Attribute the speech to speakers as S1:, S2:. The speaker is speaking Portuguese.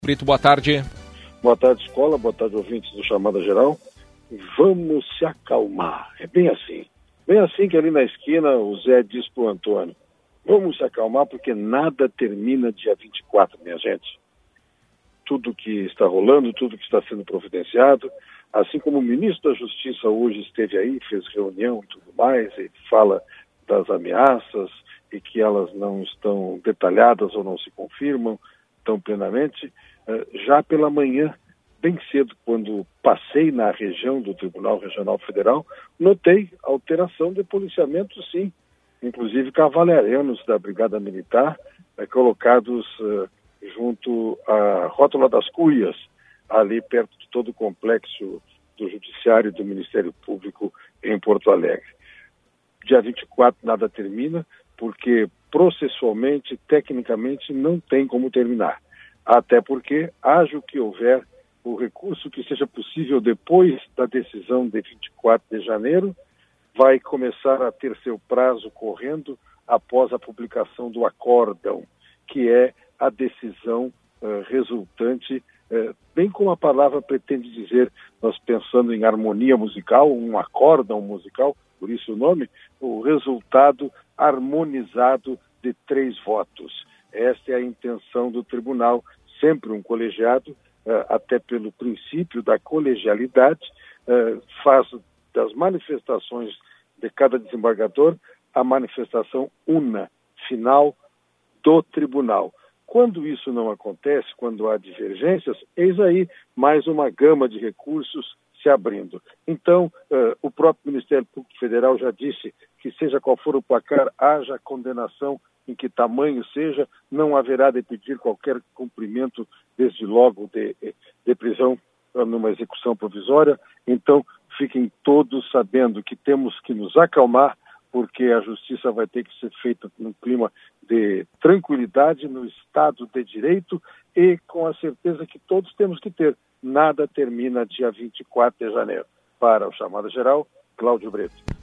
S1: Brito, boa tarde.
S2: Boa tarde, escola. Boa tarde, ouvintes do Chamada Geral. Vamos se acalmar. É bem assim. Bem assim que ali na esquina o Zé diz para o Antônio: vamos se acalmar porque nada termina dia 24, minha gente. Tudo que está rolando, tudo que está sendo providenciado, assim como o ministro da Justiça hoje esteve aí, fez reunião e tudo mais, e fala das ameaças e que elas não estão detalhadas ou não se confirmam tão plenamente. Já pela manhã, bem cedo, quando passei na região do Tribunal Regional Federal, notei alteração de policiamento, sim, inclusive cavalarianos da Brigada Militar colocados junto à Rótula das Cuias, ali perto de todo o complexo do Judiciário e do Ministério Público em Porto Alegre. Dia 24 nada termina, porque processualmente, tecnicamente, não tem como terminar. Até porque, haja o que houver, o recurso que seja possível depois da decisão de 24 de janeiro vai começar a ter seu prazo correndo após a publicação do acórdão, que é a decisão resultante, bem como a palavra pretende dizer, nós pensando em harmonia musical, um acórdão musical, por isso o nome, o resultado harmonizado de 3 votos. Esta é a intenção do tribunal, sempre um colegiado, até pelo princípio da colegialidade, faz das manifestações de cada desembargador a manifestação una, final do tribunal. Quando isso não acontece, quando há divergências, eis aí mais uma gama de recursos se abrindo. Então, o próprio Ministério Público Federal já disse que, seja qual for o placar, haja condenação, em que tamanho seja, não haverá de pedir qualquer cumprimento, desde logo, de prisão numa execução provisória. Então, fiquem todos sabendo que temos que nos acalmar, porque a justiça vai ter que ser feita num clima de tranquilidade, no Estado de Direito e com a certeza que todos temos que ter. Nada termina dia 24 de janeiro. Para o Chamada Geral, Cláudio Brito.